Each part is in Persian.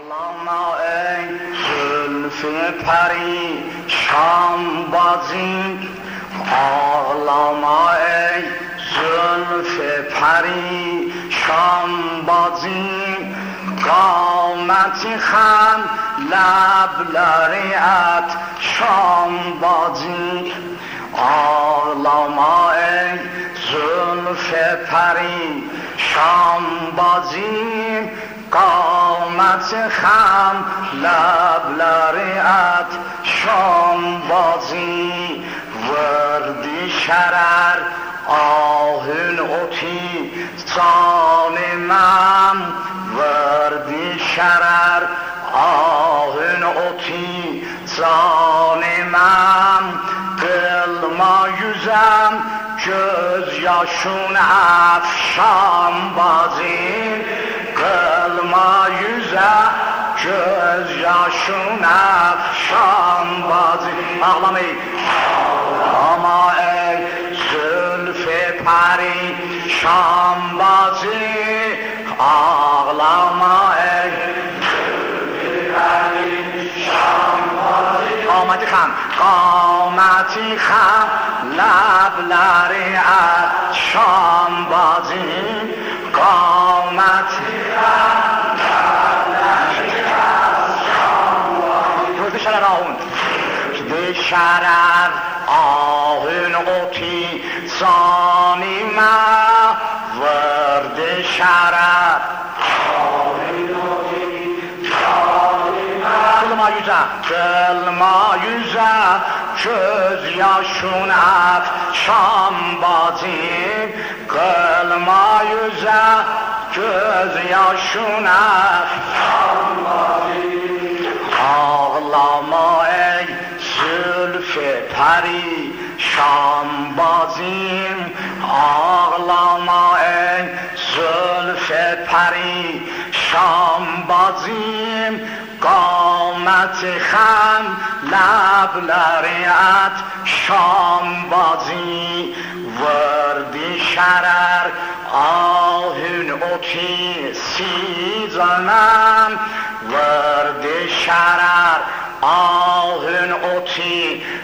آلاما ای زلف پری شام بازی، آلاما ای زلف پری شام بازی، قامتی خم لب لریت شام بازی، آلاما ای زلف پری شام بازی، قامت خم لب لریت شام بازی، وردی شرر آهن اوتی سانمم، وردی شرر آهن اوتی سانمم، قلما yüzem göz yaşın afşan bazı، قلما yüzem göz yaşın afşan bazı. Ağlama ey, ağlama ey zülfü peri şam bazı، ağlama ey zülfü peri şam bazı. قامتی خم قامتی خم لبلری از شام بازی، قامتی خم لبلری از شام بازی. روز شرر آهون ده شرر آهون اوتی سانی ما، ورد شرر آهون اوتی سانی ما، قلما yüze قلما yüze göz yaşın afşan bazı، قلما yüze göz yaşın afşan bazı. Ağlama ey zülfü peri şam bazım، ağlama ey zülfü peri şam bazım، قامت خم لبلریت شام بازی، وردی شرر آهن اوتی سیزنم، وردی شرر آهن اوتی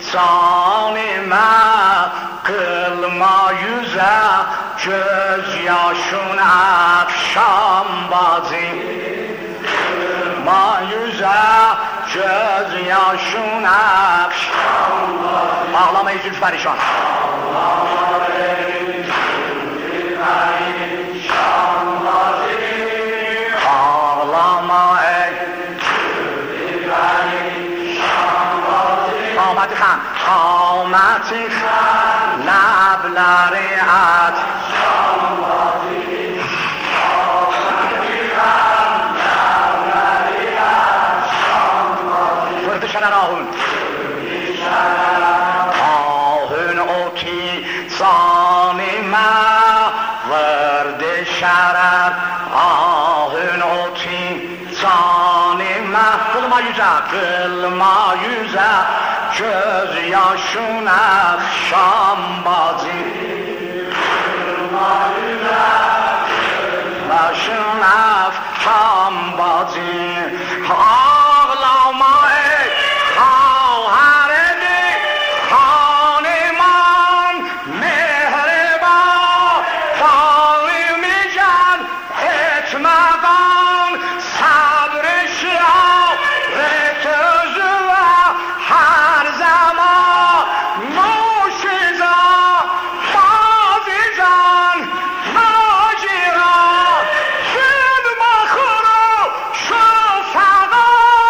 سانمم، قلما yüze göz yaşın afşan bazı، قلما yüze göz yaşın afşan bazı. Ağlama ey zülfü perişan، ağlama ey zülfü perişan bazı، ağlama ey zülfü perişan bazı. قامتی خم قامتی خم لبلری از شام بازی، قامتی خم لبلری از شام بازی. ورد شرر آهون آهون اوتی سانمه، ورد شرر آهن اوتی سانمه، قلما yüze قلما yüze göz yaşın afşan bazı، قلما yüze göz yaşın afşan bazı. Ağlama ey خواهرمی خانمان مهربان، خانمی جان اتمدان، صبر شیارت زوا هر زمان، موشیزان بازیزان ناجیران شد مخورو شفقان.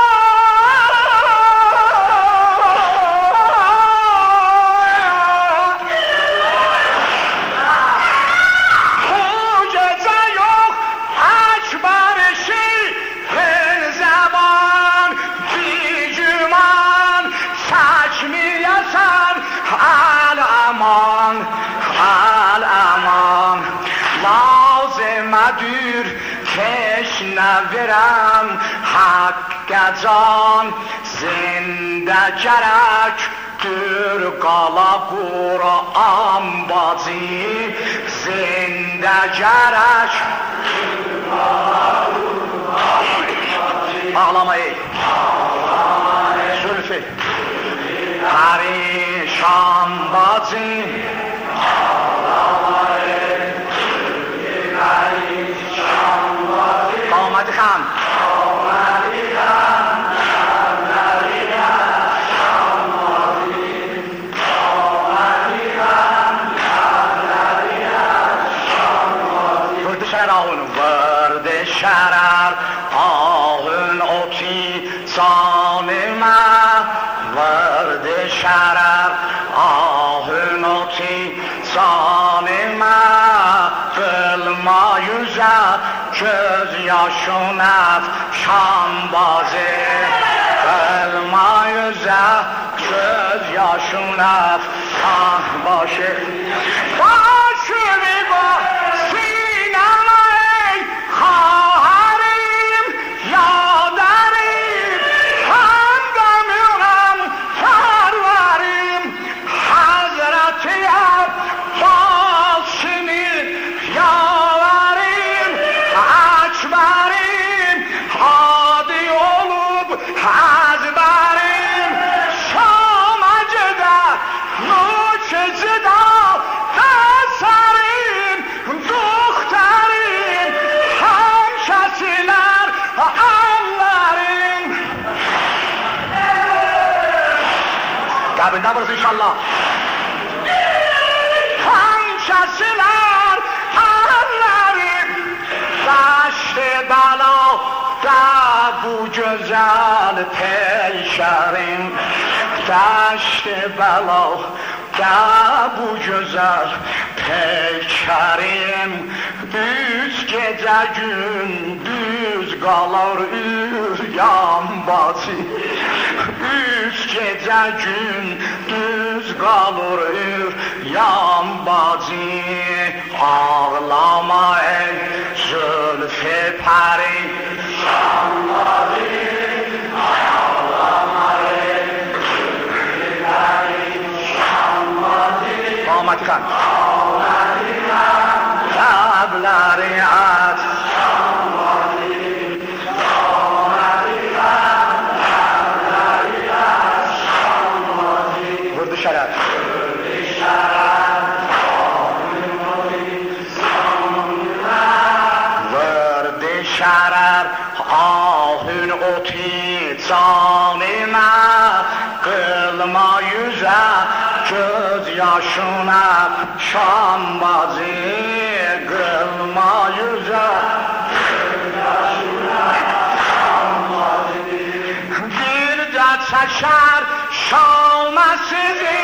خوجزه yok akbar şehrin zaman، بیجمان سچمیسن الامان الامان، لازمدür teşnevirem hakka can، zinde gerektir qala Kur'an bazı، zinde gerektir qala Kur'an bazı. ağlama ey Zülfü perişan bacı قامت خان ورد شرر آهن ورد شرر آهن اوتی سانما ورد شرر آهن اوتی سانما قلما yüzer göz yaşına şan bazı Kılma yüzer göz yaşına ah başı Başımı bak sinema ey harim yadarım Hamdamıram karvarım Hazreti yap başını yavarım Açbarım hadi olup hazbarım Şamacıda nuçıcıda tasarım Duhtarım hamşasiler anlarım Kabirden burası inşallah Hamşasiler anlarım Taştı bala da bu güzel peşerim Taştı bala da bu güzel peşerim Düz gece gündüz kalır üryan bacı Üç gece gündüz kalır üryan bacı Ağlama ey Zülfü peri Şanları ağlama ey Zülfü peri Şanları Ahmet Kan Kableri at Vurdu şarap Vurdu şarap ahün oti canıma Kılma yüze göz yaşına şan bazı Kılma yüze göz yaşına şan bazı Bir de çeşer şalma sizi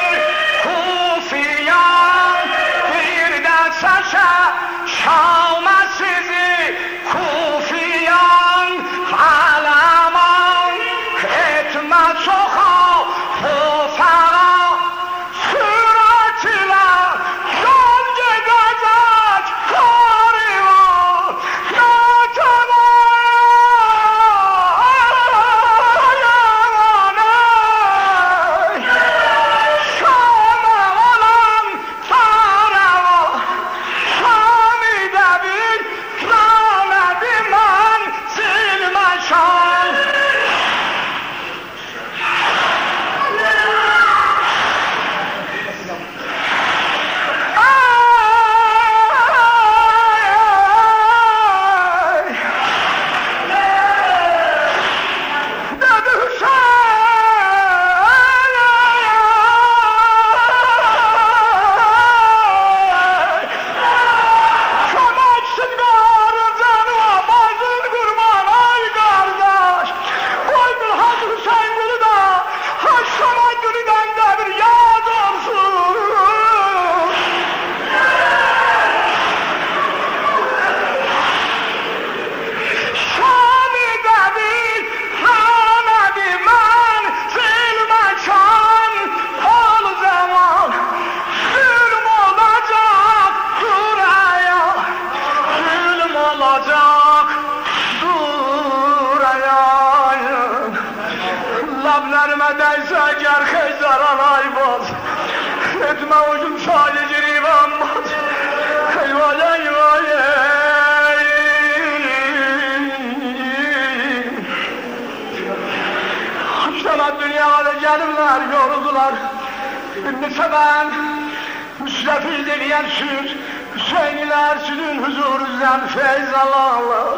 kufiyan Bir de çeşer şalma sizi kufiyan Alaman etme çoğa fufara Süratila yol gidecek karivan Şam'a olan tarava Şam'ı bir rahmeti man silme şan Lablarıma değse ger Xeyzar alay boz Etme ucum sadece rivan boz Eyvay eyvay Sana dünyada gelirler, yoruldular. Neyse ben müsrefil dileyen süt, Hüseyniler sütün huzurundan feyz alarlar.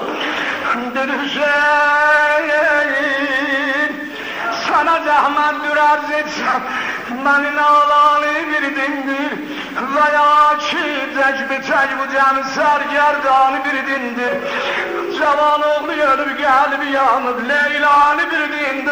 Hüseyin, sana zahmettir arz etsem, benim ağlanı bir dindir. Veya ki tecbi tecbu cemi sergerdanı bir dindir. Cavan oğlu yanıp gelip yanıp Leyla'nı bir dindir.